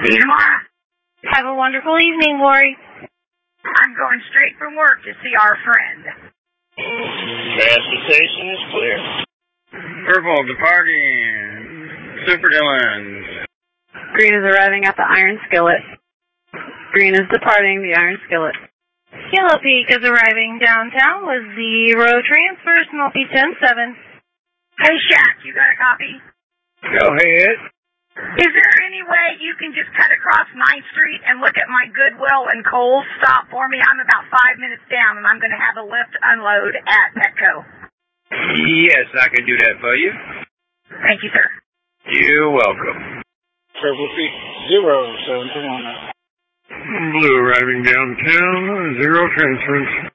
See you tomorrow. Have a wonderful evening, Lori. I'm going straight from work to see our friend. Transportation is clear. Purple departing. Super Dylan. Green is arriving at the Iron Skillet. Green is departing the Iron Skillet. Yellow Peak is arriving downtown with 0 transfers, Multi 10-7. Hey, Shaq, you got a copy? Go ahead. Is there any way you can just cut across 9th Street and look at my Goodwill and Kohl's stop for me? I'm about 5 minutes down, and I'm going to have a lift unload at Petco. Yes, I can do that for you. Thank you, sir. You're welcome. Purple Peak 0, 721. Blue arriving downtown, 0 transfers.